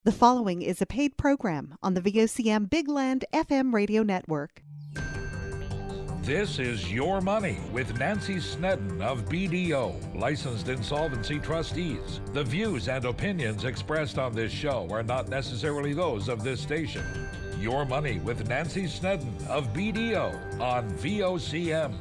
The following is a paid program on the VOCM Big Land FM radio network. This is Your Money with Nancy Snedden of BDO, Licensed Insolvency Trustees. The views and opinions expressed on this show are not necessarily those of this station. Your Money with Nancy Snedden of BDO on VOCM.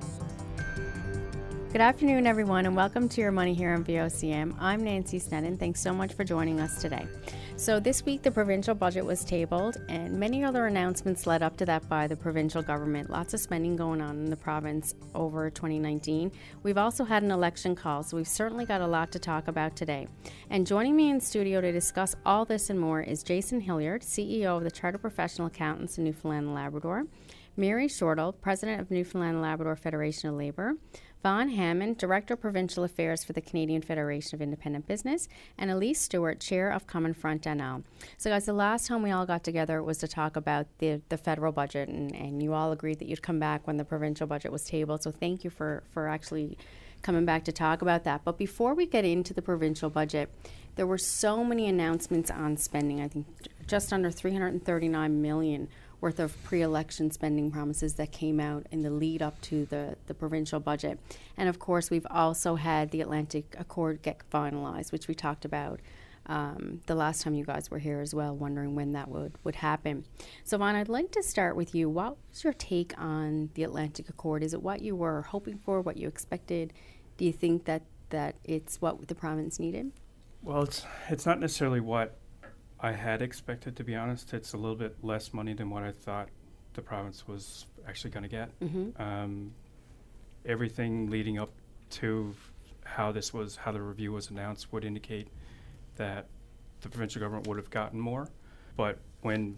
Good afternoon, everyone, and welcome to Your Money here on VOCM. I'm Nancy Snedden. Thanks so much for joining us today. So this week, the provincial budget was tabled, and many other announcements led up to that by the provincial government. Lots of spending going on in the province over 2019. We've also had an election call, so we've certainly got a lot to talk about today. And joining me in studio to discuss all this and more is Jason Hilliard, CEO of the Chartered Professional Accountants in Newfoundland and Labrador, Mary Shortall, President of Newfoundland and Labrador Federation of Labour, Vaughn Hammond, Director of Provincial Affairs for the Canadian Federation of Independent Business, and Elise Stewart, Chair of Common Front NL. So guys, the last time we all got together was to talk about the federal budget, and you all agreed that you'd come back when the provincial budget was tabled. So thank you for actually coming back to talk about that. But before we get into the provincial budget, there were so many announcements on spending. I think just under $339 million worth of pre-election spending promises that came out in the lead up to the provincial budget. And of course, we've also had the Atlantic Accord get finalized, which we talked about the last time you guys were here as well, wondering when that would happen. So Vaughn, I'd like to start with you. What was your take on the Atlantic Accord? Is it what you were hoping for, what you expected? Do you think that it's what the province needed? Well, it's not necessarily what I had expected, to be honest. It's a little bit less money than what I thought the province was actually going to get. Mm-hmm. Everything leading up to how the review was announced would indicate that the provincial government would have gotten more. But when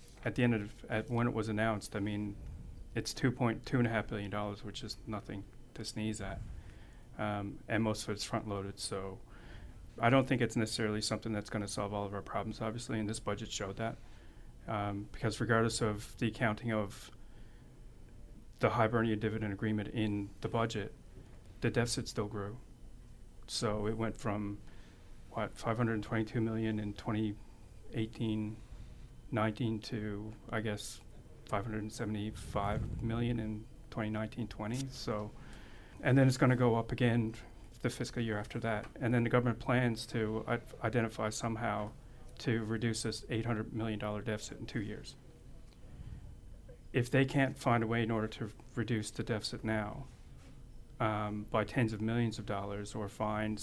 it was announced, I mean, it's $2.5 billion, which is nothing to sneeze at, and most of it's front loaded. So I don't think it's necessarily something that's going to solve all of our problems, obviously, and this budget showed that. Because regardless of the accounting of the Hibernia dividend agreement in the budget, the deficit still grew. So it went from, $522 million in 2018-19 to, I guess, $575 million in 2019-20. So, and then it's going to go up again the fiscal year after that. And then the government plans to identify somehow to reduce this $800 million deficit in 2 years. If they can't find a way in order to reduce the deficit now by tens of millions of dollars, or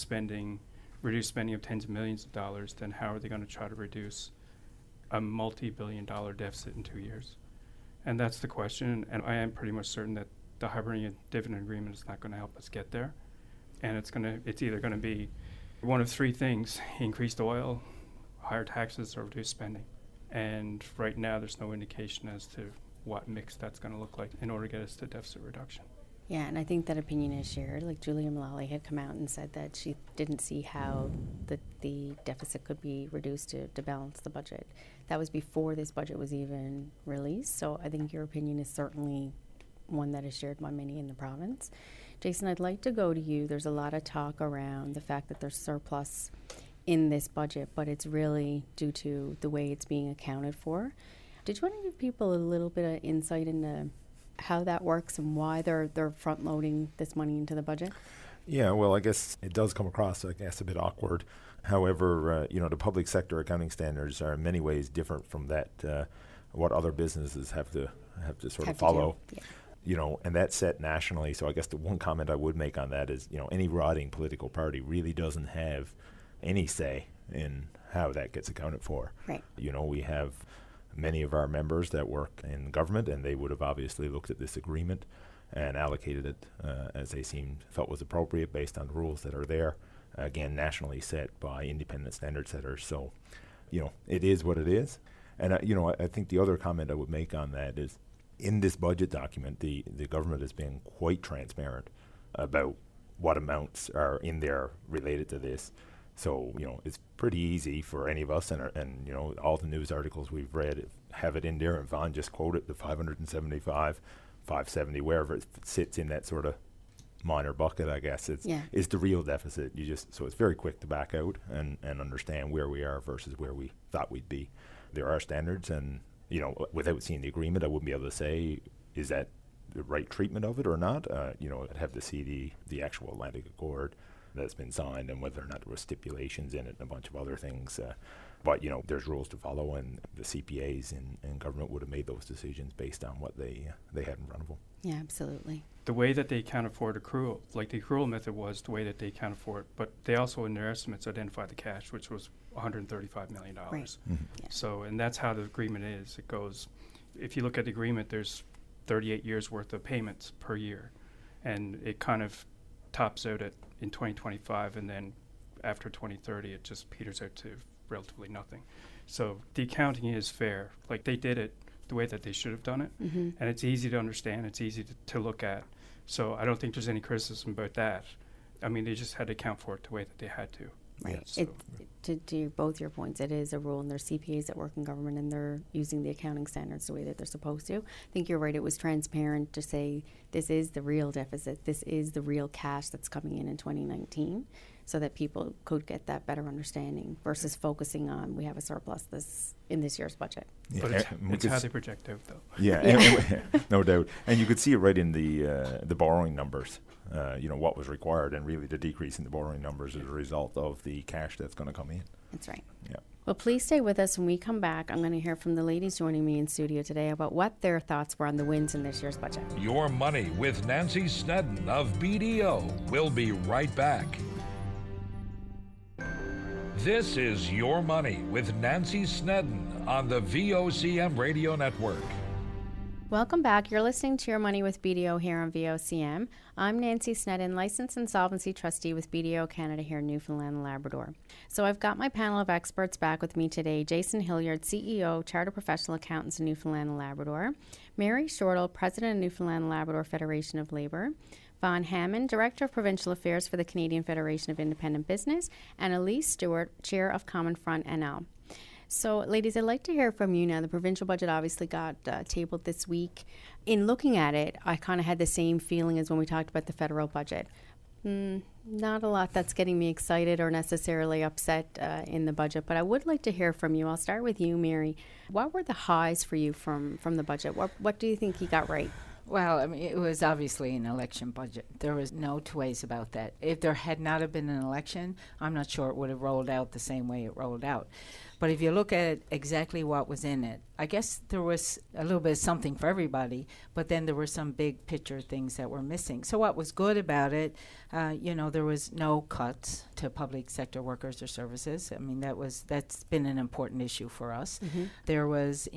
reduce spending of tens of millions of dollars, then how are they going to try to reduce a multi-billion-dollar deficit in 2 years? And that's the question. And I am pretty much certain that the Hibernia dividend agreement is not going to help us get there. And it's either going to be one of three things: increased oil, higher taxes, or reduced spending. And right now, there's no indication as to what mix that's going to look like in order to get us to deficit reduction. Yeah, and I think that opinion is shared. Like Julia Mullally had come out and said that she didn't see how the deficit could be reduced to balance the budget. That was before this budget was even released. So I think your opinion is certainly one that is shared by many in the province. Jason, I'd like to go to you. There's a lot of talk around the fact that there's surplus in this budget, but it's really due to the way it's being accounted for. Did you want to give people a little bit of insight into how that works and why they're front-loading this money into the budget? Yeah, well, I guess it does come across, a bit awkward. However, the public sector accounting standards are in many ways different from that, what other businesses have to sort of follow. And that's set nationally. So I guess the one comment I would make on that is, any rotting political party really doesn't have any say in how that gets accounted for. Right. We have many of our members that work in government, and they would have obviously looked at this agreement and allocated it as they felt was appropriate based on the rules that are there. Again, nationally set by independent standard setters. So, it is what it is. And, I think the other comment I would make on that is, in this budget document, the government has been quite transparent about what amounts are in there related to this. So, it's pretty easy for any of us, and all the news articles we've read have it in there, and Vaughn just quoted the 575, 570, wherever it sits in that sort of minor bucket, I guess. It's the real deficit. So it's very quick to back out and understand where we are versus where we thought we'd be. There are standards, and without seeing the agreement, I wouldn't be able to say is that the right treatment of it or not. I'd have to see the actual Atlantic Accord that's been signed and whether or not there were stipulations in it and a bunch of other things. But there's rules to follow, and the CPAs in government would have made those decisions based on what they had in front of them. Yeah, absolutely. The way that they account for accrual, like the accrual method was the way that they account for it, but they also in their estimates identified the cash, which was $135 million. Right. Mm-hmm. Yeah. So, and that's how the agreement is. It goes, if you look at the agreement, there's 38 years worth of payments per year, and it kind of tops out in 2025, and then after 2030 it just peters out to relatively nothing. So the accounting is fair. Like, they did it the way that they should have done it, Mm-hmm. and it's easy to understand, it's easy to look at. So I don't think there's any criticism about that. I mean, they just had to account for it the way that they had to. Right. Yeah, To both your points, it is a rule, and there's CPAs that work in government, and they're using the accounting standards the way that they're supposed to. I think you're right. It was transparent to say this is the real deficit. This is the real cash that's coming in 2019, so that people could get that better understanding versus focusing on we have a surplus in this year's budget. Yeah, But it's how they project out, though. Yeah, no doubt. And you could see it right in the borrowing numbers. What was required, and really the decrease in the borrowing numbers as a result of the cash that's going to come in. That's right. Yeah. Well, please stay with us. When we come back, I'm going to hear from the ladies joining me in studio today about what their thoughts were on the wins in this year's budget. Your Money with Nancy Snedden of BDO. We'll be right back. This is Your Money with Nancy Snedden on the VOCM Radio Network. Welcome back. You're listening to Your Money with BDO here on VOCM. I'm Nancy Snedden, licensed insolvency trustee with BDO Canada here in Newfoundland and Labrador. So I've got my panel of experts back with me today. Jason Hilliard, CEO, Chartered Professional Accountants in Newfoundland and Labrador. Mary Shortle, President of Newfoundland and Labrador Federation of Labour. Vaughn Hammond, Director of Provincial Affairs for the Canadian Federation of Independent Business. And Elise Stewart, Chair of Common Front NL. So, ladies, I'd like to hear from you now. The provincial budget obviously got tabled this week. In looking at it, I kind of had the same feeling as when we talked about the federal budget. Not a lot that's getting me excited or necessarily upset in the budget, but I would like to hear from you. I'll start with you, Mary. What were the highs for you from the budget? What do you think you got right? Well, I mean, it was obviously an election budget. There was no two ways about that. If there had not have been an election, I'm not sure it would have rolled out the same way it rolled out. But if you look at exactly what was in it, I guess there was a little bit of something for everybody, but then there were some big picture things that were missing. So what was good about it, there was no cuts to public sector workers or services. I mean, that's been an important issue for us. Mm-hmm. There was,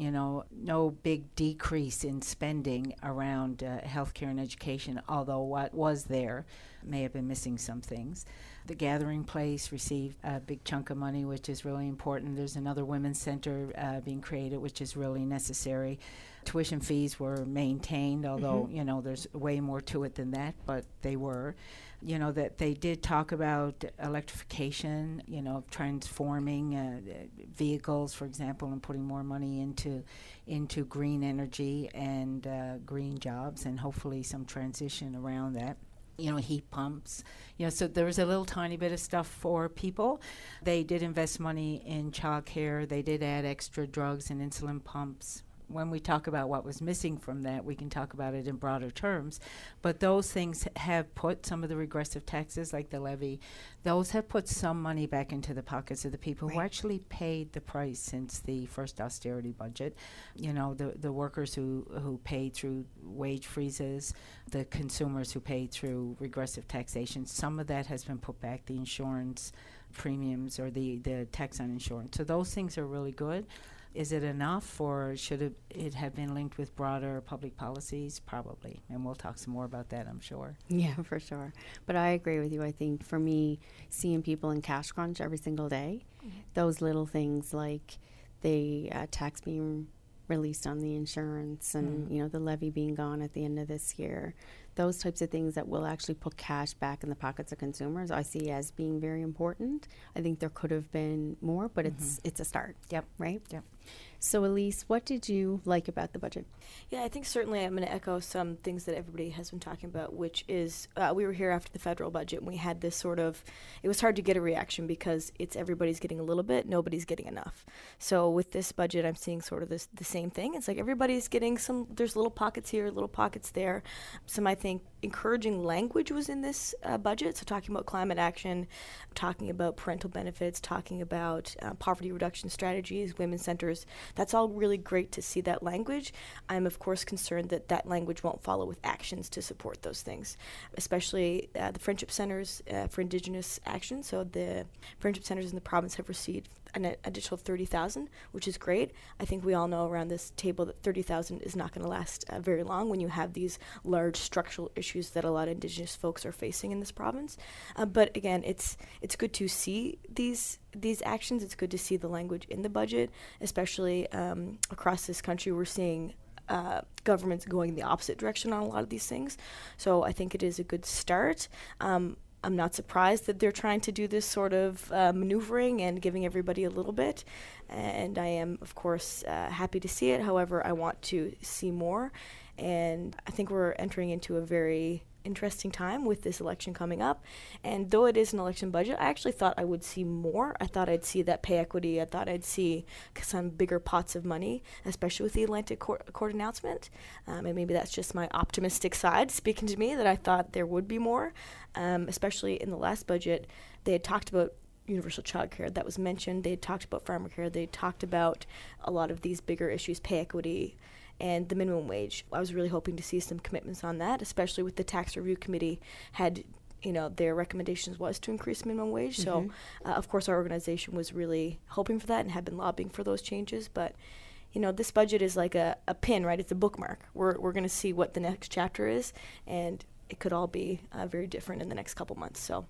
no big decrease in spending around healthcare and education, although what was there may have been missing some things. The Gathering Place received a big chunk of money, which is really important. There's another women's center being created, which is really necessary. Tuition fees were maintained, although, there's way more to it than that, but they were. That they did talk about electrification, transforming vehicles, for example, and putting more money into green energy and green jobs, and hopefully some transition around that. Heat pumps, so there was a little tiny bit of stuff for people. They did invest money in childcare. They did add extra drugs and insulin pumps. When we talk about what was missing from that, we can talk about it in broader terms. But those things have put some of the regressive taxes, like the levy, those have put some money back into the pockets of the people who actually paid the price since the first austerity budget. The workers who paid through wage freezes, the consumers who paid through regressive taxation. Some of that has been put back, the insurance premiums or the tax on insurance. So those things are really good. Is it enough, or should it have been linked with broader public policies? Probably, and we'll talk some more about that, I'm sure. Yeah, for sure. But I agree with you. I think for me, seeing people in cash crunch every single day, those little things like the tax being released on the insurance and, the levy being gone at the end of this year, those types of things that will actually put cash back in the pockets of consumers, I see as being very important. I think there could have been more, but it's a start. Yep. Right? Yep. So Elise, what did you like about the budget? Yeah, I think certainly I'm going to echo some things that everybody has been talking about, which is we were here after the federal budget and we had this sort of, it was hard to get a reaction because it's everybody's getting a little bit, nobody's getting enough. So with this budget, I'm seeing sort of the same thing. It's like everybody's getting some, there's little pockets here, little pockets there. Some, I think, encouraging language was in this budget. So talking about climate action, talking about parental benefits, talking about poverty reduction strategies, women's centers. That's all really great to see that language. I'm, of course, concerned that that language won't follow with actions to support those things, especially the Friendship Centers for Indigenous Action. So the Friendship Centers in the province have received an additional $30,000, which is great. I think we all know around this table that $30,000 is not going to last very long when you have these large structural issues that a lot of Indigenous folks are facing in this province. But again, it's good to see these actions. It's good to see the language in the budget, especially across this country. We're seeing governments going the opposite direction on a lot of these things. So I think it is a good start. I'm not surprised that they're trying to do this sort of maneuvering and giving everybody a little bit. And I am, of course, happy to see it. However, I want to see more. And I think we're entering into a very interesting time with this election coming up. And though it is an election budget, I actually thought I would see more. I thought I'd see that pay equity. I thought I'd see some bigger pots of money, especially with the Atlantic Court announcement. And maybe that's just my optimistic side speaking to me, that I thought there would be more, especially in the last budget. They had talked about universal childcare. That was mentioned. They had talked about farmer care. They talked about a lot of these bigger issues, pay equity, and the minimum wage. I was really hoping to see some commitments on that, especially with the tax review committee had, their recommendations was to increase minimum wage. Mm-hmm. So, of course, our organization was really hoping for that and had been lobbying for those changes. But, this budget is like a pin, right? It's a bookmark. We're going to see what the next chapter is, and it could all be very different in the next couple months. So.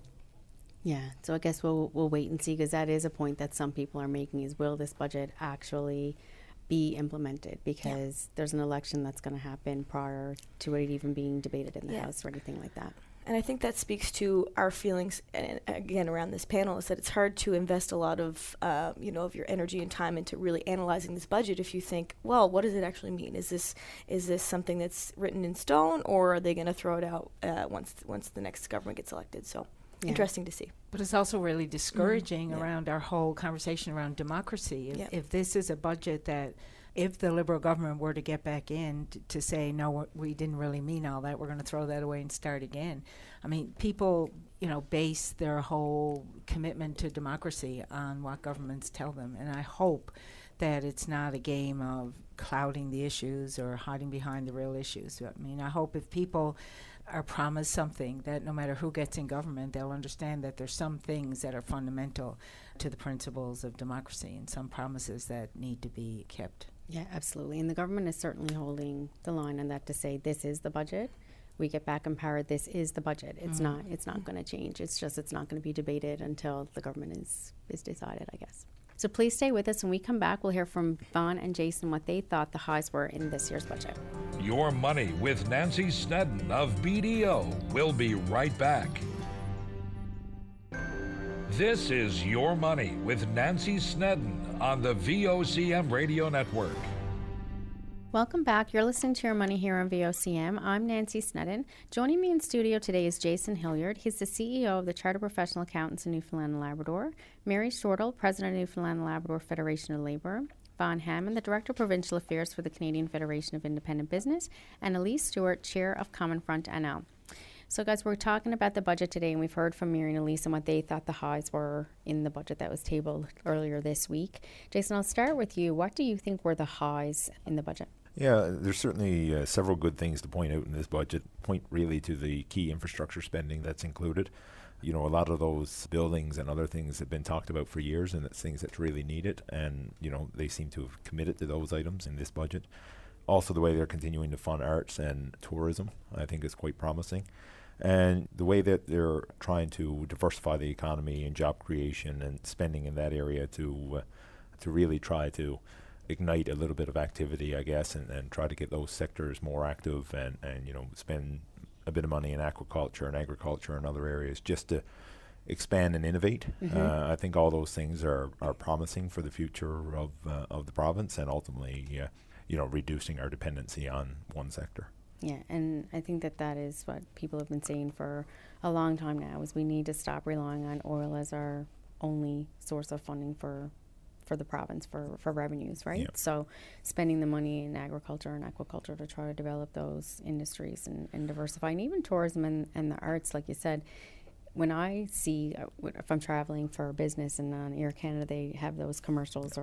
Yeah, so I guess we'll wait and see, because that is a point that some people are making, is will this budget actually be implemented, because there's an election that's going to happen prior to it even being debated in the House or anything like that. And I think that speaks to our feelings, and again, around this panel, is that it's hard to invest a lot of, of your energy and time into really analyzing this budget if you think, well, what does it actually mean? Is this something that's written in stone, or are they going to throw it out once the next government gets elected? So. Yeah. Interesting to see. But it's also really discouraging around our whole conversation around democracy. If this is a budget that, if the Liberal government were to get back in to say, no, we didn't really mean all that, we're going to throw that away and start again. I mean, people, base their whole commitment to democracy on what governments tell them. And I hope that it's not a game of clouding the issues or hiding behind the real issues. I mean, I hope if people are promised something, that no matter who gets in government, they'll understand that there's some things that are fundamental to the principles of democracy and some promises that need to be kept. Yeah, absolutely. And the government is certainly holding the line on that to say, this is the budget. We get back in power, this is the budget. It's not going to change. It's just, it's not going to be debated until the government is decided, I guess. So please stay with us. When we come back, we'll hear from Vaughn and Jason what they thought the highs were in this year's budget. Your Money with Nancy Snedden of BDO. We'll be right back. This is Your Money with Nancy Snedden on the VOCM Radio Network. Welcome back. You're listening to Your Money here on VOCM. I'm Nancy Snedden. Joining me in studio today is Jason Hilliard. He's the CEO of the Chartered Professional Accountants in Newfoundland and Labrador. Mary Shortle, President of Newfoundland and Labrador Federation of Labour. Vaughn Hammond, the Director of Provincial Affairs for the Canadian Federation of Independent Business. And Elise Stewart, Chair of Common Front NL. So guys, we're talking about the budget today, and we've heard from Mary and Elise on what they thought the highs were in the budget that was tabled earlier this week. Jason, I'll start with you. What do you think were the highs in the budget? Yeah, there's certainly several good things to point out in this budget. Point really to the key infrastructure spending that's included. A lot of those buildings and other things have been talked about for years, and it's things that's really needed. And, they seem to have committed to those items in this budget. Also, the way they're continuing to fund arts and tourism, I think is quite promising. And the way that they're trying to diversify the economy and job creation and spending in that area to really try to ignite a little bit of activity, I guess, and try to get those sectors more active and spend a bit of money in agriculture and other areas just to expand and innovate. I think all those things are promising for the future of the province, and ultimately, reducing our dependency on one sector. Yeah, and I think that is what people have been saying for a long time now, is we need to stop relying on oil as our only source of funding for the province for revenues, right? Yep. So spending the money in agriculture and aquaculture to try to develop those industries and diversify, and even tourism and the arts, like you said. When I see, if I'm traveling for business and on Air Canada, they have those commercials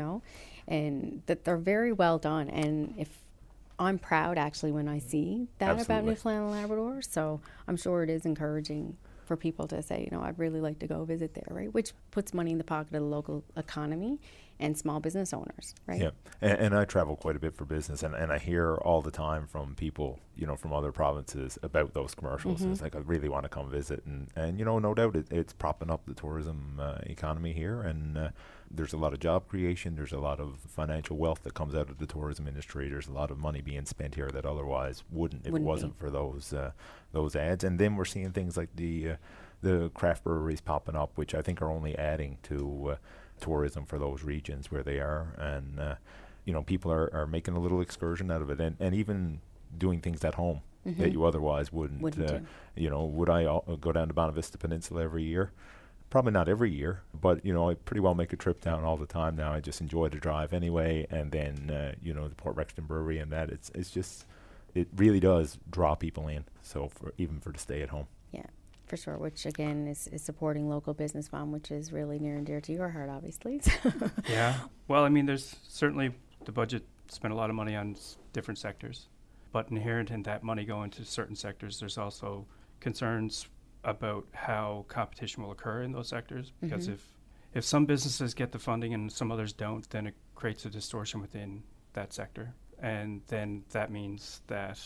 and that they're very well done. And if I'm proud actually when I see that Absolutely. about Newfoundland and Labrador. So I'm sure it is encouraging for people to say, I'd really like to go visit there, right? Which puts money in the pocket of the local economy and small business owners, right? Yeah, and I travel quite a bit for business, and I hear all the time from people, from other provinces about those commercials. And it's like, I really want to come visit, and no doubt it's propping up the tourism economy here, and there's a lot of job creation, there's a lot of financial wealth that comes out of the tourism industry, there's a lot of money being spent here that otherwise wouldn't if it wasn't for those ads. And then we're seeing things like the craft breweries popping up, which I think are only adding to tourism for those regions where they are, and people are making a little excursion out of it, and even doing things at home that you otherwise wouldn't do. Would I go down to Bonavista Peninsula every year? Probably not every year, but I pretty well make a trip down all the time now. I just enjoy the drive anyway, and then the Port Rexton Brewery, and that it's just, it really does draw people in, so even for to stay at home. Yeah, for sure, which again is supporting local business farm, which is really near and dear to your heart, obviously. Yeah. Well, I mean, there's certainly the budget spent a lot of money on different sectors, but inherent in that money going to certain sectors, there's also concerns about how competition will occur in those sectors, because if some businesses get the funding and some others don't, then it creates a distortion within that sector, and then that means that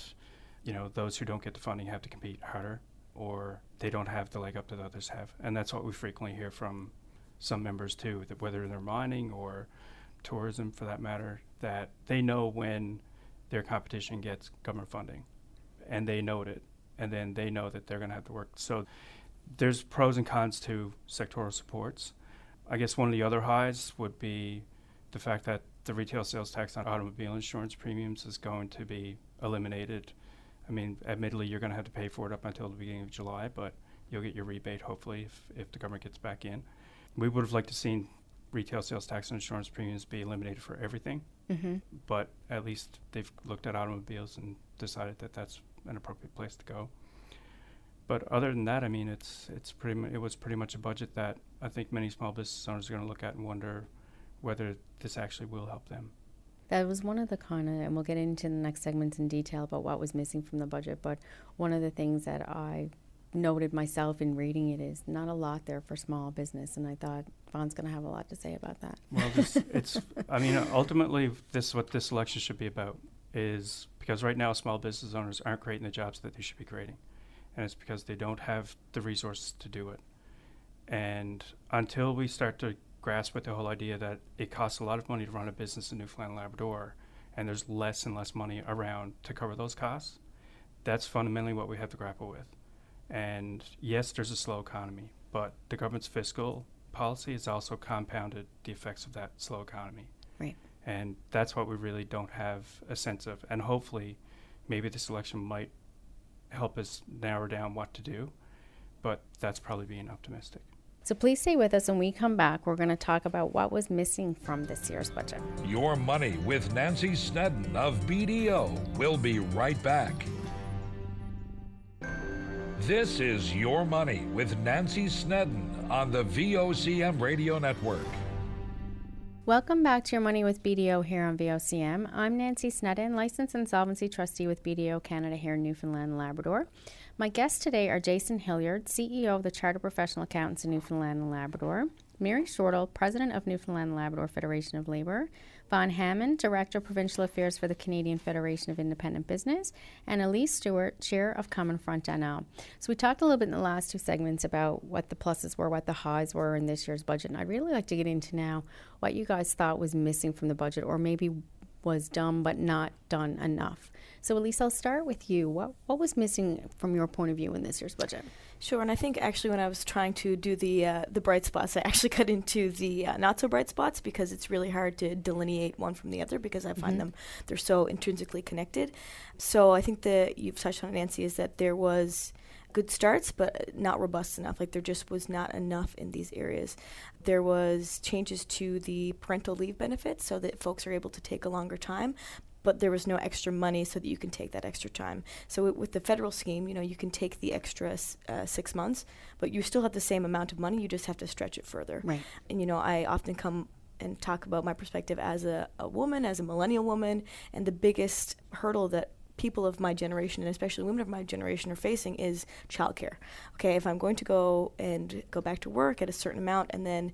those who don't get the funding have to compete harder, or they don't have the leg up that others have. And that's what we frequently hear from some members too, that whether they're mining or tourism for that matter, that they know when their competition gets government funding, and they note it, and then they know that they're going to have to work. So there's pros and cons to sectoral supports. I guess one of the other highs would be the fact that the retail sales tax on automobile insurance premiums is going to be eliminated. I mean, admittedly, you're going to have to pay for it up until the beginning of July, but you'll get your rebate, hopefully, if the government gets back in. We would have liked to seen retail sales tax and insurance premiums be eliminated for everything, but at least they've looked at automobiles and decided that that's an appropriate place to go. But other than that, I mean, it was pretty much a budget that I think many small business owners are going to look at and wonder whether this actually will help them. That was one of the and we'll get into the next segments in detail about what was missing from the budget, but one of the things that I noted myself in reading it is not a lot there for small business, and I thought Vaughn's going to have a lot to say about that. Well, ultimately, what this election should be about is, because right now small business owners aren't creating the jobs that they should be creating, and it's because they don't have the resources to do it. And until we start to grasp with the whole idea that it costs a lot of money to run a business in Newfoundland and Labrador, and there's less and less money around to cover those costs, that's fundamentally what we have to grapple with. And yes, there's a slow economy, but the government's fiscal policy has also compounded the effects of that slow economy. Right. And that's what we really don't have a sense of. And hopefully, maybe this election might help us narrow down what to do, but that's probably being optimistic. So please stay with us. When we come back, we're going to talk about what was missing from this year's budget. Your Money with Nancy Snedden of BDO. We'll be right back. This is Your Money with Nancy Snedden on the VOCM Radio Network. Welcome back to Your Money with BDO here on VOCM. I'm Nancy Snedden, licensed insolvency trustee with BDO Canada here in Newfoundland and Labrador. My guests today are Jason Hilliard, CEO of the Chartered Professional Accountants in Newfoundland and Labrador, Mary Shortle, President of Newfoundland and Labrador Federation of Labour, Vaughn Hammond, Director of Provincial Affairs for the Canadian Federation of Independent Business, and Elise Stewart, Chair of Common Front NL. So we talked a little bit in the last two segments about what the pluses were, what the highs were in this year's budget, and I'd really like to get into now what you guys thought was missing from the budget, or maybe was done but not done enough. So Elise, I'll start with you. What was missing from your point of view in this year's budget? Sure, and I think actually when I was trying to do the bright spots, I actually cut into the not so bright spots because it's really hard to delineate one from the other because I find they're so intrinsically connected. So I think that you've touched on, Nancy, is that there was good starts, but not robust enough. Like there just was not enough in these areas. There was changes to the parental leave benefits so that folks are able to take a longer time, but there was no extra money so that you can take that extra time. So with the federal scheme, you can take the extra 6 months, but you still have the same amount of money. You just have to stretch it further. Right. And, I often come and talk about my perspective as a woman, as a millennial woman, and the biggest hurdle that people of my generation, and especially women of my generation, are facing is childcare. Okay, if I'm going to go back to work at a certain amount, and then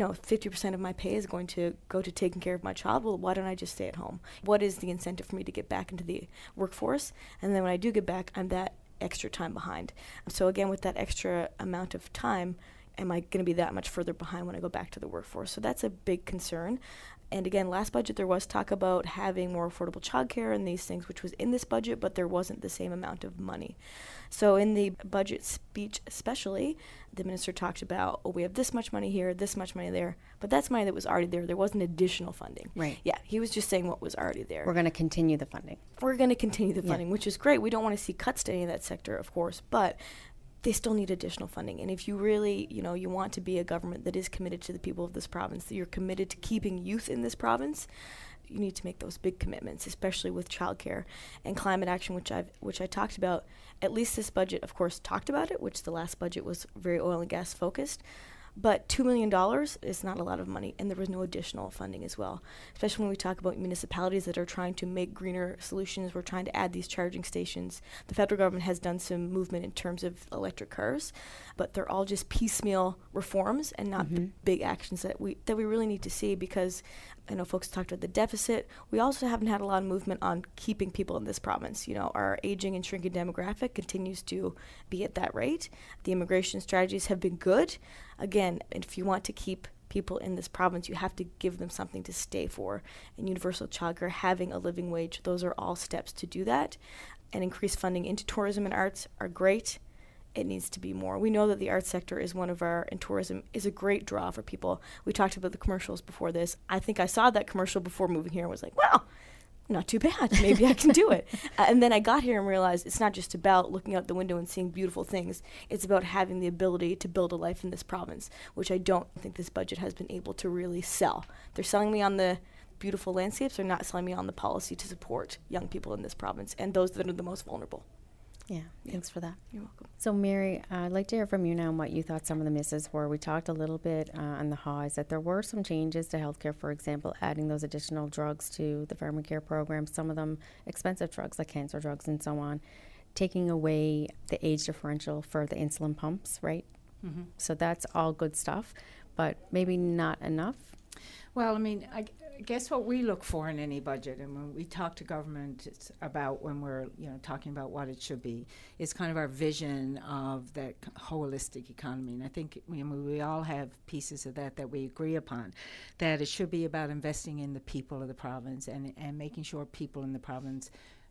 50% of my pay is going to go to taking care of my child, well, why don't I just stay at home? What is the incentive for me to get back into the workforce? And then when I do get back, I'm that extra time behind. So again, with that extra amount of time, am I going to be that much further behind when I go back to the workforce? So that's a big concern. And again, last budget there was talk about having more affordable childcare and these things, which was in this budget, but there wasn't the same amount of money. So in the budget speech especially, the minister talked about, we have this much money here, this much money there, but that's money that was already there. There wasn't additional funding. Right. Yeah, he was just saying what was already there. We're going to continue the funding. We're going to continue the funding, which is great. We don't want to see cuts to any of that sector, of course, but they still need additional funding. And if you really, you want to be a government that is committed to the people of this province, that you're committed to keeping youth in this province, you need to make those big commitments, especially with childcare and climate action, which I talked about. At least this budget, of course, talked about it, which the last budget was very oil and gas focused. But $2 million is not a lot of money, and there was no additional funding as well, especially when we talk about municipalities that are trying to make greener solutions. We're trying to add these charging stations. The federal government has done some movement in terms of electric cars, but they're all just piecemeal reforms and not big actions that we really need to see, because I know folks talked about the deficit. We also haven't had a lot of movement on keeping people in this province. Our aging and shrinking demographic continues to be at that rate. The immigration strategies have been good. Again, if you want to keep people in this province, you have to give them something to stay for. And universal childcare, having a living wage, those are all steps to do that. And increased funding into tourism and arts are great. It needs to be more. We know that the arts sector is and tourism is a great draw for people. We talked about the commercials before this. I think I saw that commercial before moving here and was like, wow, not too bad. Maybe I can do it. And then I got here and realized it's not just about looking out the window and seeing beautiful things. It's about having the ability to build a life in this province, which I don't think this budget has been able to really sell. They're selling me on the beautiful landscapes. They're not selling me on the policy to support young people in this province and those that are the most vulnerable. Yeah, thanks for that. You're welcome. So, Mary, I'd like to hear from you now on what you thought some of the misses were. We talked a little bit on the highs that there were some changes to healthcare, for example, adding those additional drugs to the pharmacare program, some of them expensive drugs like cancer drugs and so on, taking away the age differential for the insulin pumps, right? Mm-hmm. So that's all good stuff, but maybe not enough. Well, I guess what we look for in any budget, and when we talk to government about when we're talking about what it should be, is kind of our vision of that holistic economy. And I think we all have pieces of that we agree upon, that it should be about investing in the people of the province and making sure people in the province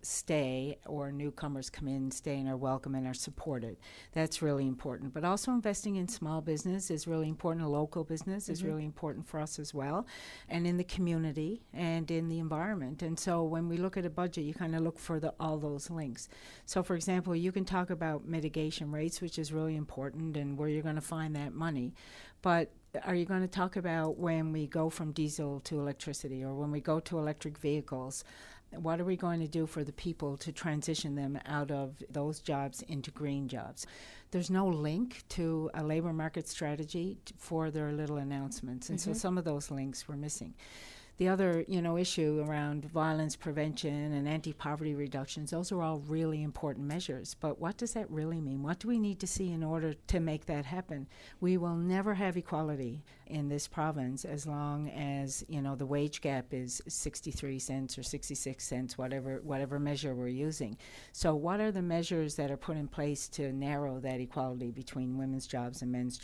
stay, or newcomers come in, stay, and are welcome and are supported. That's really important. But also investing in small business is really important. Local business is really important for us as well, and in the community and in the environment. And so when we look at a budget, you kind of look for all those links. So for example, you can talk about mitigation rates, which is really important, and where you're going to find that money. But are you going to talk about when we go from diesel to electricity, or when we go to electric vehicles? What are we going to do for the people to transition them out of those jobs into green jobs? There's no link to a labor market strategy for their little announcements, and so some of those links were missing. The other, issue around violence prevention and anti-poverty reductions, those are all really important measures. But what does that really mean? What do we need to see in order to make that happen? We will never have equality in this province as long as, the wage gap is 63 cents or 66 cents, whatever measure we're using. So what are the measures that are put in place to narrow that equality between women's jobs and men's jobs?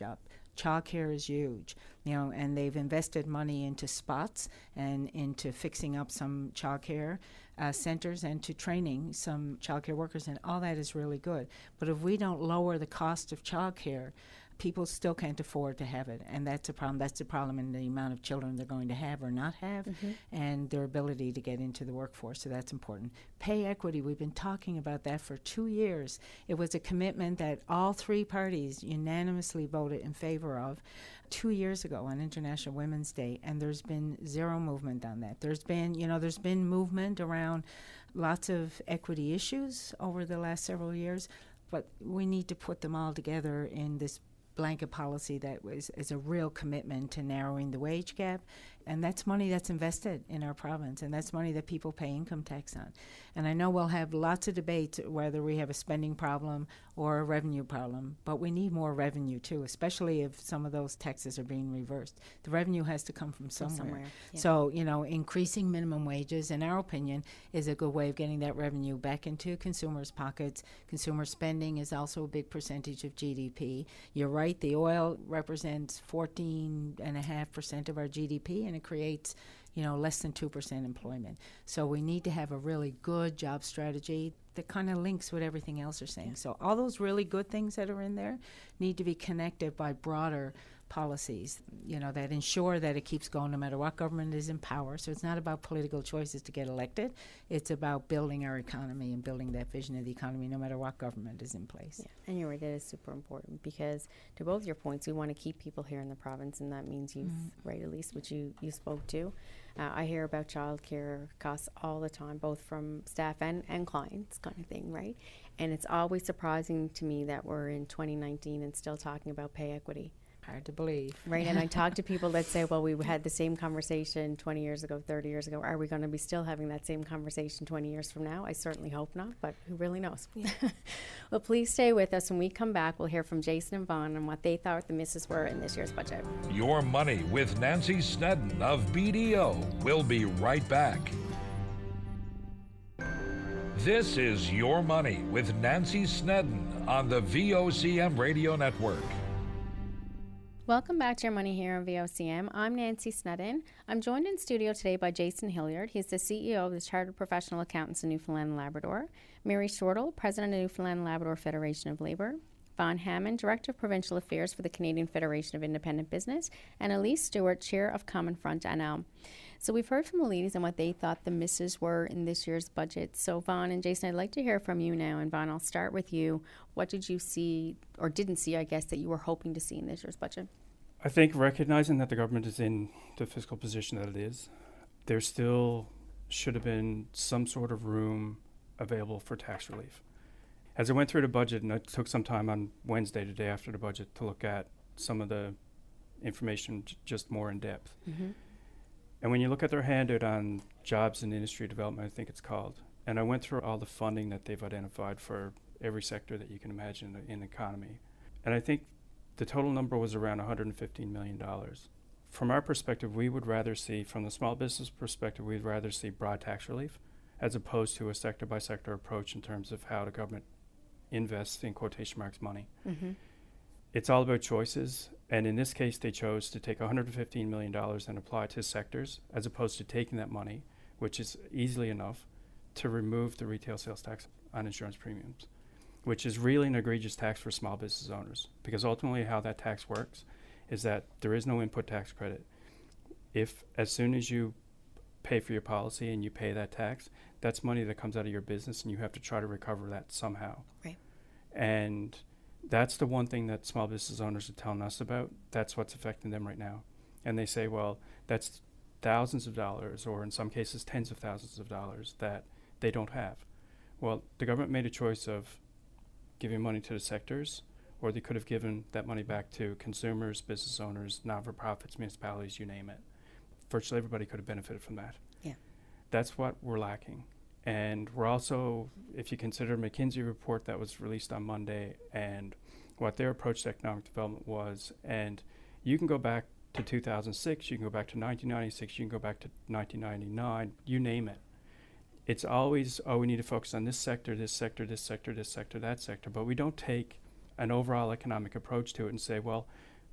Childcare is huge, and they've invested money into spots and into fixing up some childcare centers and to training some childcare workers, and all that is really good. But if we don't lower the cost of childcare, people still can't afford to have it, and that's a problem. That's the problem in the amount of children they're going to have or not have, and their ability to get into the workforce. So that's important. Pay equity, we've been talking about that for 2 years. It was a commitment that all three parties unanimously voted in favor of 2 years ago on International Women's Day, and there's been zero movement on that. There's been movement around lots of equity issues over the last several years, but we need to put them all together in this blanket policy that is a real commitment to narrowing the wage gap, and that's money that's invested in our province, and that's money that people pay income tax on. And I know we'll have lots of debates whether we have a spending problem or a revenue problem, but we need more revenue too, especially if some of those taxes are being reversed. The revenue has to come from somewhere. Yeah. So, increasing minimum wages, in our opinion, is a good way of getting that revenue back into consumers' pockets. Consumer spending is also a big percentage of GDP. You're right, the oil represents 14.5% of our GDP, and it creates less than 2% employment. So we need to have a really good job strategy that kind of links with everything else you're saying. So all those really good things that are in there need to be connected by broader policies, that ensure that it keeps going no matter what government is in power. So it's not about political choices to get elected. It's about building our economy and building that vision of the economy no matter what government is in place. Yeah, and you're right, that is super important, because to both your points, we want to keep people here in the province, and that means youth, right, at least, which you spoke to. I hear about childcare costs all the time, both from staff and clients kind of thing, right? And it's always surprising to me that we're in 2019 and still talking about pay equity. Hard to believe. Right, and I talk to people that say, well, we had the same conversation 20 years ago, 30 years ago. Are we going to be still having that same conversation 20 years from now? I certainly hope not, but who really knows? Yeah. Well, please stay with us. When we come back, we'll hear from Jason and Vaughn on what they thought the misses were in this year's budget. Your Money with Nancy Snedden of BDO. We'll be right back. This is Your Money with Nancy Snedden on the VOCM Radio Network. Welcome back to Your Money here on VOCM. I'm Nancy Snedden. I'm joined in studio today by Jason Hilliard. He's the CEO of the Chartered Professional Accountants in Newfoundland and Labrador. Mary Shortle, President of Newfoundland and Labrador Federation of Labour. Vaughn Hammond, Director of Provincial Affairs for the Canadian Federation of Independent Business. And Elise Stewart, Chair of Common Front NL. So we've heard from the ladies on what they thought the misses were in this year's budget. So Vaughn and Jason, I'd like to hear from you now. And Vaughn, I'll start with you. What did you see, or didn't see, I guess, that you were hoping to see in this year's budget? I think recognizing that the government is in the fiscal position that it is, there still should have been some sort of room available for tax relief. As I went through the budget, and I took some time on Wednesday, the day after the budget, to look at some of the information just more in depth. And when you look at their handout on jobs and industry development, I think it's called, and I went through all the funding that they've identified for every sector that you can imagine in the economy. And I think the total number was around $115 million. From our perspective, we would rather see, from the small business perspective, we'd rather see broad tax relief as opposed to a sector-by-sector approach in terms of how the government invests, in quotation marks, money. It's all about choices, and in this case, they chose to take $115 million and apply it to sectors as opposed to taking that money, which is easily enough, to remove the retail sales tax on insurance premiums, which is really an egregious tax for small business owners, because ultimately how that tax works is that there is no input tax credit. If as soon as you pay for your policy and you pay that tax, that's money that comes out of your business and you have to try to recover that somehow. Right. And that's the one thing that small business owners are telling us about. That's what's affecting them right now. And they say, well, that's thousands of dollars, or in some cases tens of thousands of dollars that they don't have. Well, the government made a choice of giving money to the sectors, or they could have given that money back to consumers, business owners, not-for-profits, municipalities, you name it. Virtually everybody could have benefited from that. Yeah. That's what we're lacking. And we're also, if you consider McKinsey report that was released on Monday and what their approach to economic development was, and you can go back to 2006, you can go back to 1996, you can go back to 1999, you name it. It's always, we need to focus on this sector, this sector, this sector, this sector, that sector, but we don't take an overall economic approach to it and say, well,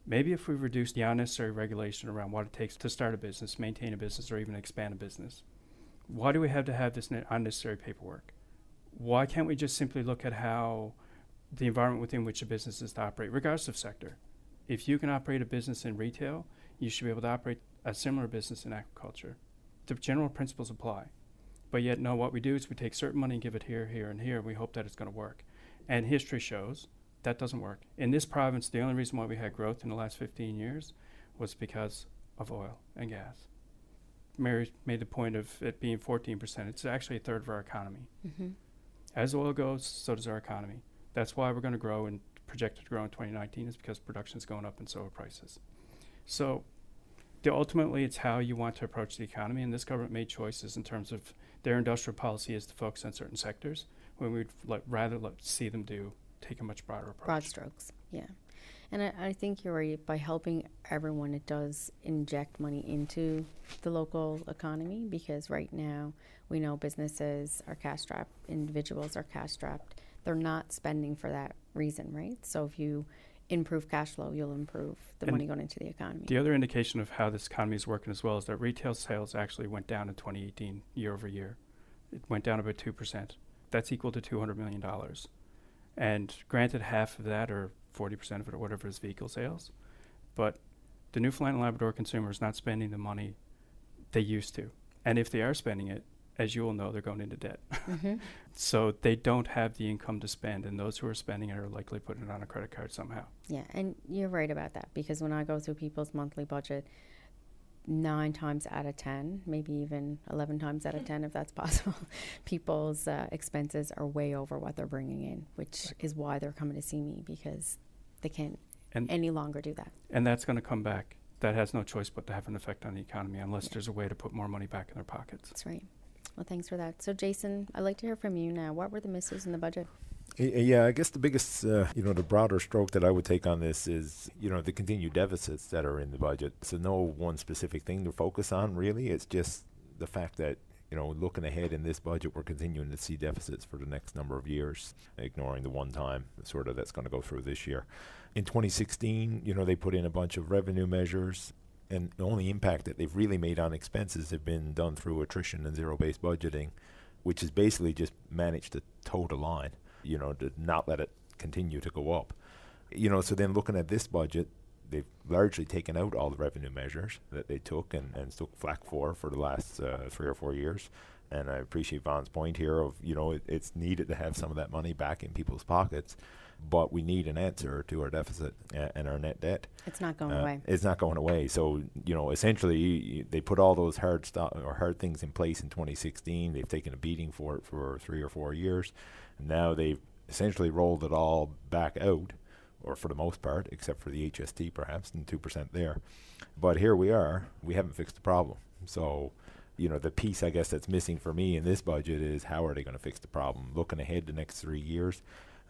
Maybe if we reduce the unnecessary regulation around what it takes to start a business, maintain a business, or even expand a business. Why do we have to have this unnecessary paperwork? Why can't we just simply look at how the environment within which a business is to operate, regardless of sector? If you can operate a business in retail, you should be able to operate a similar business in agriculture. The general principles apply. But yet, no, what we do is we take certain money and give it here, here, and here, and we hope that it's going to work. And history shows that doesn't work. In this province, the only reason why we had growth in the last 15 years was because of oil and gas. Mary made the point of it being 14%. It's actually a third of our economy. Mm-hmm. As oil goes, so does our economy. That's why we're going to grow and projected to grow in 2019 is because production is going up and so are prices. So ultimately, it's how you want to approach the economy, and this government made choices in terms of their industrial policy is to focus on certain sectors, when we'd rather see them take a much broader approach. Broad strokes, yeah. And I think you're right. By helping everyone, it does inject money into the local economy, because right now we know businesses are cash-strapped, individuals are cash-strapped. They're not spending for that reason, right? So if you improve cash flow, you'll improve the money going into the economy. The other indication of how this economy is working as well is that retail sales actually went down in 2018 year over year. It went down about 2%. That's equal to $200 million. And granted, half of that or 40% of it or whatever is vehicle sales. But the Newfoundland and Labrador consumer is not spending the money they used to. And if they are spending it, as you will know, they're going into debt. Mm-hmm. So they don't have the income to spend, and those who are spending it are likely putting it on a credit card somehow. Yeah, and you're right about that, because when I go through people's monthly budget, 9 times out of 10, maybe even 11 times out of 10, if that's possible, people's expenses are way over what they're bringing in, which is why they're coming to see me, because they can't any longer do that. And that's going to come back. That has no choice but to have an effect on the economy unless there's a way to put more money back in their pockets. That's right. Well, thanks for that. So, Jason, I'd like to hear from you now. What were the misses in the budget? Yeah, I guess the biggest, the broader stroke that I would take on this is, the continued deficits that are in the budget. So no one specific thing to focus on, really. It's just the fact that, looking ahead in this budget, we're continuing to see deficits for the next number of years, ignoring the one time sort of that's going to go through this year. In 2016, they put in a bunch of revenue measures, and the only impact that they've really made on expenses have been done through attrition and zero-based budgeting, which is basically just managed to toe the line, to not let it continue to go up. So then looking at this budget, they've largely taken out all the revenue measures that they took and took flack for the last 3 or 4 years. And I appreciate Vaughn's point here of, it's needed to have some of that money back in people's pockets. But we need an answer to our deficit and our net debt. It's not going away. It's not going away. So, essentially, they put all those hard things in place in 2016. They've taken a beating for it for 3 or 4 years. And now they've essentially rolled it all back out, or for the most part, except for the HST perhaps, and 2% there. But here we are. We haven't fixed the problem. So, the piece, I guess, that's missing for me in this budget is how are they going to fix the problem? Looking ahead the next 3 years,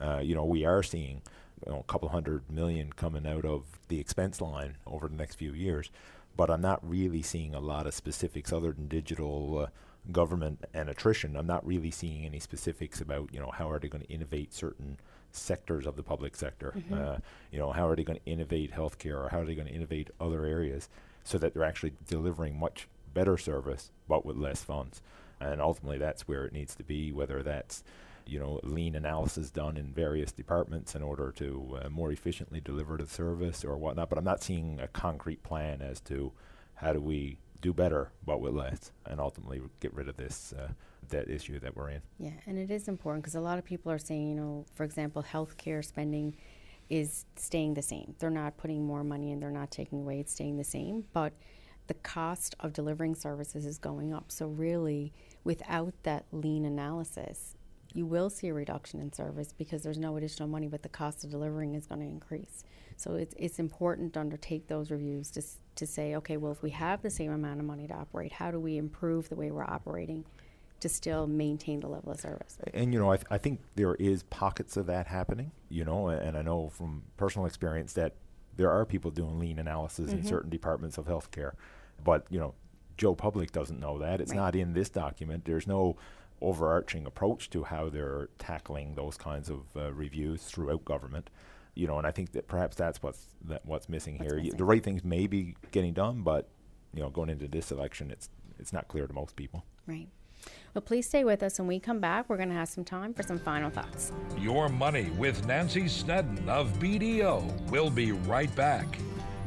we are seeing a couple $100 million coming out of the expense line over the next few years, but I'm not really seeing a lot of specifics other than digital government and attrition. I'm not really seeing any specifics about, how are they going to innovate certain sectors of the public sector? Mm-hmm. How are they going to innovate healthcare, or how are they going to innovate other areas so that they're actually delivering much better service but with less funds? And ultimately that's where it needs to be, whether that's lean analysis done in various departments in order to more efficiently deliver the service or whatnot. But I'm not seeing a concrete plan as to how do we do better but with less and ultimately get rid of this debt issue that we're in. Yeah, and it is important because a lot of people are saying, for example, healthcare spending is staying the same. They're not putting more money in, they're not taking away, it's staying the same. But the cost of delivering services is going up. So really, without that lean analysis, you will see a reduction in service because there's no additional money, but the cost of delivering is going to increase. So it's important to undertake those reviews to say, okay, well, if we have the same amount of money to operate, how do we improve the way we're operating to still maintain the level of service? And, I think there is pockets of that happening, and I know from personal experience that there are people doing lean analysis in certain departments of healthcare. But, Joe Public doesn't know that. It's not in this document. There's no overarching approach to how they're tackling those kinds of reviews throughout government. and I think that perhaps that's what's missing here. Missing. The right things may be getting done, but going into this election, it's not clear to most people. Right. Well, please stay with us. When we come back, we're going to have some time for some final thoughts. Your Money with Nancy Snedden of BDO. We'll be right back.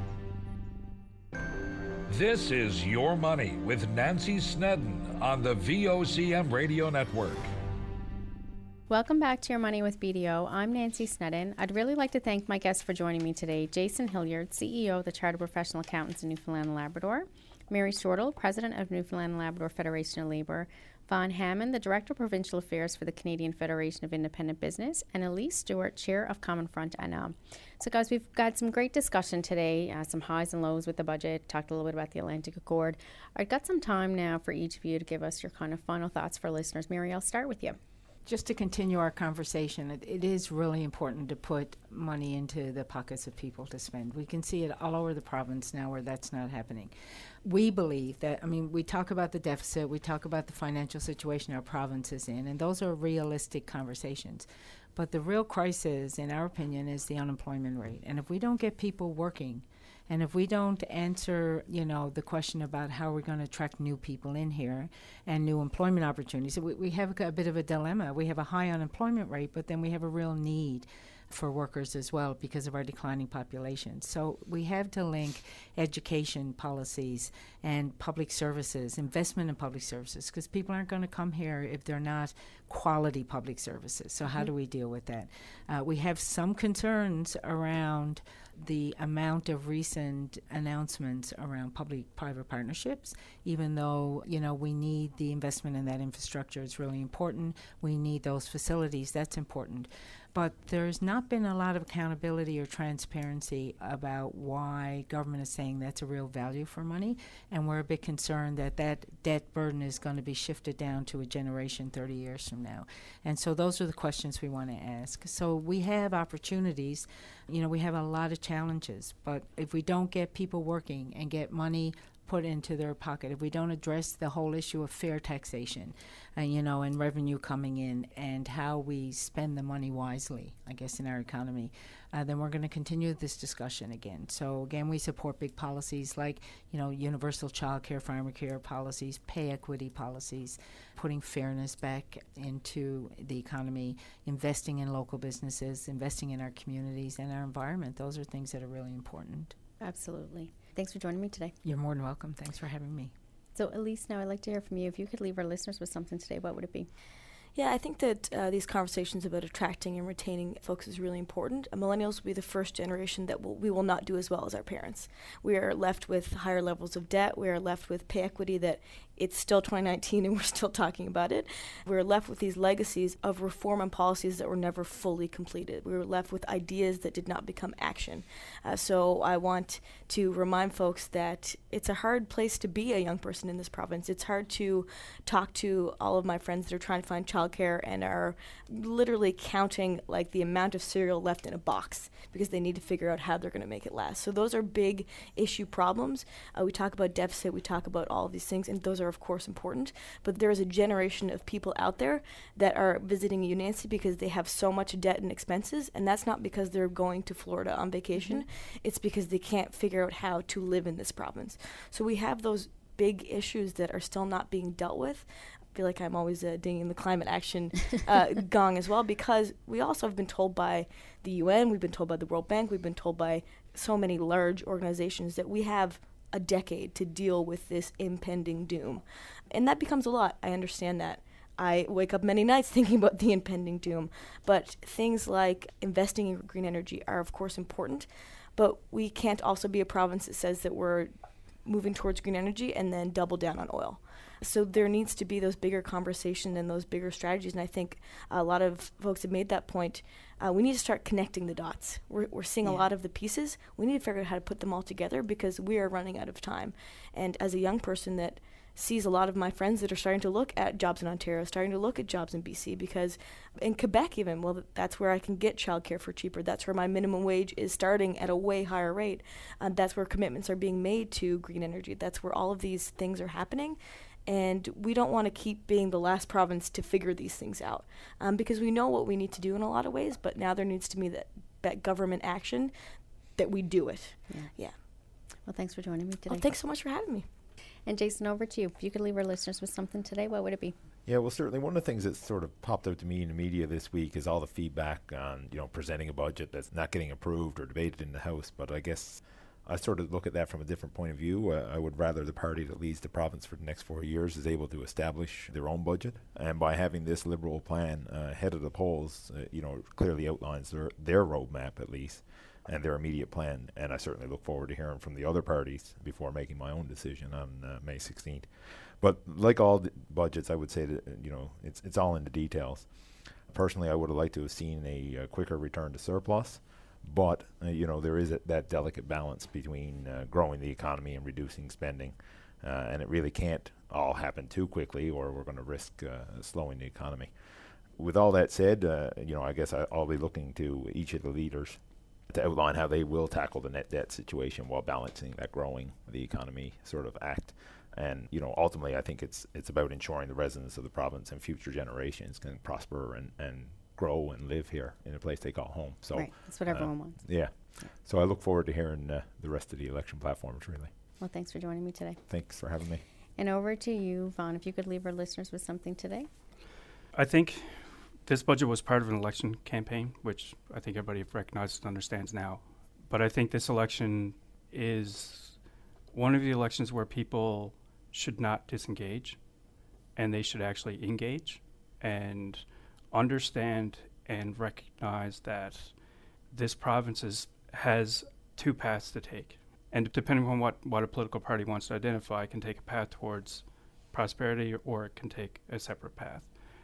This is Your Money with Nancy Snedden on the VOCM Radio Network. Welcome back to Your Money with BDO. I'm Nancy Snedden. I'd really like to thank my guests for joining me today. Jason Hilliard, CEO of the Chartered Professional Accountants in Newfoundland and Labrador. Mary Stortle, President of Newfoundland and Labrador Federation of Labour. Vaughn Hammond, the Director of Provincial Affairs for the Canadian Federation of Independent Business. And Elise Stewart, Chair of Common Front NL. So guys, we've got some great discussion today, some highs and lows with the budget, talked a little bit about the Atlantic Accord. I've got some time now for each of you to give us your kind of final thoughts for listeners. Mary, I'll start with you. Just to continue our conversation, it is really important to put money into the pockets of people to spend. We can see it all over the province now where that's not happening. We believe that, we talk about the deficit, we talk about the financial situation our province is in, and those are realistic conversations. But the real crisis, in our opinion, is the unemployment rate. And if we don't get people working, and if we don't answer, the question about how we're going to attract new people in here and new employment opportunities, we have a bit of a dilemma. We have a high unemployment rate, but then we have a real need for workers as well because of our declining population. So we have to link education policies and public services, investment in public services, because people aren't going to come here if they're not quality public services. So how do we deal with that? We have some concerns around the amount of recent announcements around public-private partnerships, even though, we need the investment in that infrastructure. It's really important. We need those facilities. That's important. But there's not been a lot of accountability or transparency about why government is saying that's a real value for money, and we're a bit concerned that debt burden is going to be shifted down to a generation 30 years from now. And so those are the questions we want to ask. So we have opportunities. We have a lot of challenges, but if we don't get people working and get money put into their pocket, if we don't address the whole issue of fair taxation, and revenue coming in and how we spend the money wisely, I guess, in our economy, then we're going to continue this discussion again. So again, we support big policies like, universal child care, primary care policies, pay equity policies, putting fairness back into the economy, investing in local businesses, investing in our communities and our environment. Those are things that are really important. Absolutely. Thanks for joining me today. You're more than welcome. Thanks for having me. So, Elise, now I'd like to hear from you. If you could leave our listeners with something today, what would it be? Yeah, I think that these conversations about attracting and retaining folks is really important. Millennials will be the first generation that we will not do as well as our parents. We are left with higher levels of debt. We are left with pay equity that it's still 2019 and we're still talking about it. We're left with these legacies of reform and policies that were never fully completed. We were left with ideas that did not become action. So I want to remind folks that it's a hard place to be a young person in this province. It's hard to talk to all of my friends that are trying to find childcare and are literally counting like the amount of cereal left in a box because they need to figure out how they're going to make it last. So those are big issue problems. We talk about deficit, we talk about all of these things, and those are of course important, but there is a generation of people out there that are visiting you, Nancy, because they have so much debt and expenses, and that's not because they're going to Florida on vacation. It's because they can't figure out how to live in this province. So we have those big issues that are still not being dealt with. I feel like I'm always dinging the climate action gong as well, because we also have been told by the UN, we've been told by the World Bank, we've been told by so many large organizations that we have a decade to deal with this impending doom. And that becomes a lot. I understand that. I wake up many nights thinking about the impending doom. But things like investing in green energy are, of course, important. But we can't also be a province that says that we're moving towards green energy and then double down on oil. So there needs to be those bigger conversations and those bigger strategies. And I think a lot of folks have made that point. We need to start connecting the dots. We're seeing a lot of the pieces. We need to figure out how to put them all together because we are running out of time. And as a young person that sees a lot of my friends that are starting to look at jobs in Ontario, starting to look at jobs in BC, because in Quebec even, well, that's where I can get childcare for cheaper. That's where my minimum wage is starting at a way higher rate. That's where commitments are being made to green energy. That's where all of these things are happening. And we don't want to keep being the last province to figure these things out because we know what we need to do in a lot of ways, but now there needs to be government action, that we do it. Yeah. Well, thanks for joining me today. Well, thanks so much for having me. And Jason, over to you. If you could leave our listeners with something today, what would it be? Yeah, well, certainly one of the things that sort of popped out to me in the media this week is all the feedback on, presenting a budget that's not getting approved or debated in the House. But I guess I sort of look at that from a different point of view. I would rather the party that leads the province for the next 4 years is able to establish their own budget. And by having this Liberal plan ahead of the polls, clearly outlines their roadmap at least, and their immediate plan. And I certainly look forward to hearing from the other parties before making my own decision on May 16th. But like all the budgets, I would say that, it's all in the details. Personally, I would have liked to have seen a quicker return to surplus. But, there is that delicate balance between growing the economy and reducing spending. And it really can't all happen too quickly, or we're going to risk slowing the economy. With all that said, I guess I'll be looking to each of the leaders to outline how they will tackle the net debt situation while balancing that growing the economy sort of act. And, ultimately, I think it's about ensuring the residents of the province and future generations can prosper and grow and live here in a place they call home. So right, that's what everyone wants. Yeah. So I look forward to hearing the rest of the election platforms, really. Well, thanks for joining me today. Thanks for having me. And over to you, Vaughn, if you could leave our listeners with something today. I think this budget was part of an election campaign, which I think everybody recognizes and understands now. But I think this election is one of the elections where people should not disengage, and they should actually engage and understand and recognize that this province has two paths to take. And depending on what a political party wants to identify, it can take a path towards prosperity or it can take a separate path.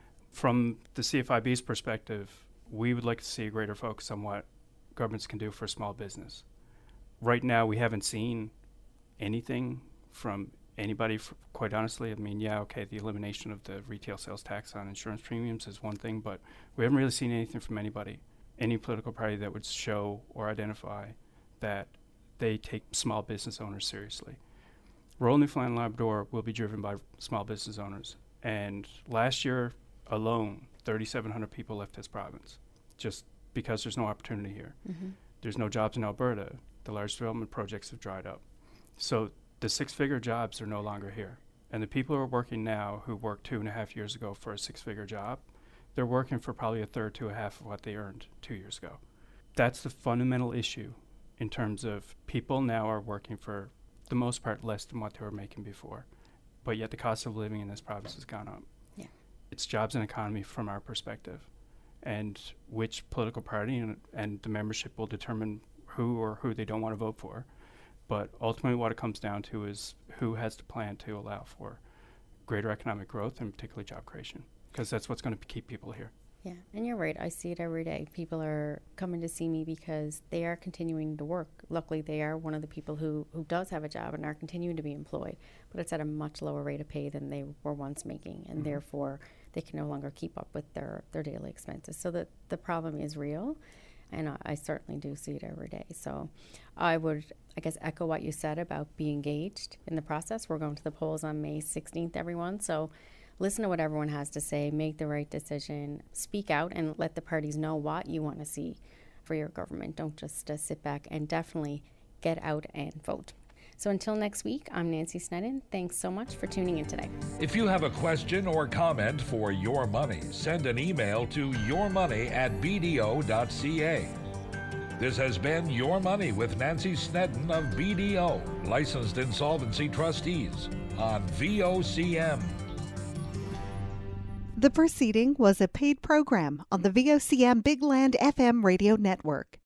From the CFIB's perspective, we would like to see a greater focus on what governments can do for small business. Right now, we haven't seen anything from anybody, quite honestly. I mean, the elimination of the retail sales tax on insurance premiums is one thing, but we haven't really seen anything from anybody, any political party that would show or identify that they take small business owners seriously. Rural Newfoundland and Labrador will be driven by small business owners. And last year alone, 3,700 people left this province just because there's no opportunity here. Mm-hmm. There's no jobs in Alberta. The large development projects have dried up. So the six-figure jobs are no longer here. And the people who are working now who worked 2.5 years ago for a six-figure job, they're working for probably a third to a half of what they earned 2 years ago. That's the fundamental issue in terms of people now are working for the most part less than what they were making before. But yet the cost of living in this province has gone up. Yeah. It's jobs and economy from our perspective. And which political party and the membership will determine who they don't want to vote for. But ultimately what it comes down to is who has the plan to allow for greater economic growth and particularly job creation, because that's what's going to keep people here. Yeah, and you're right. I see it every day. People are coming to see me because they are continuing to work. Luckily, they are one of the people who does have a job and are continuing to be employed, but it's at a much lower rate of pay than they were once making, and therefore they can no longer keep up with their daily expenses. So the problem is real, and I certainly do see it every day. So I would, echo what you said about be engaged in the process. We're going to the polls on May 16th, everyone. So listen to what everyone has to say, make the right decision, speak out, and let the parties know what you want to see for your government. Don't just sit back, and definitely get out and vote. So until next week, I'm Nancy Sneddon. Thanks so much for tuning in today. If you have a question or comment for Your Money, send an email to yourmoney@bdo.ca. This has been Your Money with Nancy Sneddon of BDO, Licensed Insolvency Trustees, on VOCM. The proceeding was a paid program on the VOCM Big Land FM radio network.